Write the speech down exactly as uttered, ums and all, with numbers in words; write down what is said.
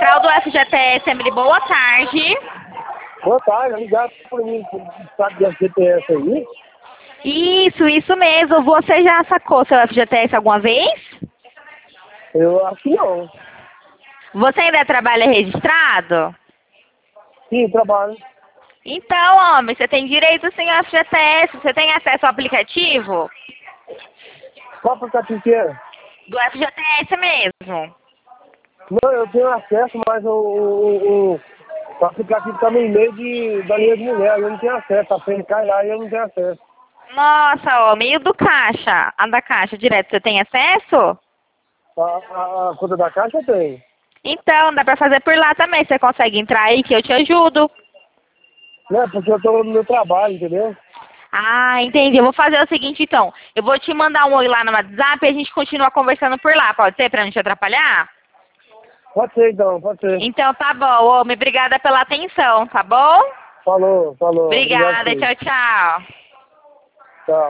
Central do F G T S, Emily, boa tarde. Boa tarde, ligado para mim, sabe do F G T S aí? Isso, isso mesmo. Você já sacou seu F G T S alguma vez? Eu acho que não. Você ainda trabalha registrado? Sim, trabalho. Então, homem, você tem direito sim ao F G T S. Você tem acesso ao aplicativo? Qual aplicativo que é? Do F G T S mesmo. Não, eu tenho acesso, mas o, o, o, o aplicativo está no e-mail de, da linha de mulher, eu não tenho acesso. A P N cai lá e eu não tenho acesso. Nossa, homem, e o do caixa? A da caixa direto, você tem acesso? A, a, a conta da caixa eu tenho. Então, dá pra fazer por lá também. Você consegue entrar aí que eu te ajudo. Né, porque eu estou no meu trabalho, entendeu? Ah, entendi. Eu vou fazer o seguinte, então. Eu vou te mandar um oi lá no WhatsApp e a gente continua conversando por lá. Pode ser, pra não te atrapalhar? Pode ser então, pode ser. Então tá bom, homem. Obrigada pela atenção, tá bom? Falou, falou. Obrigado, Obrigada. sim. Tchau, tchau.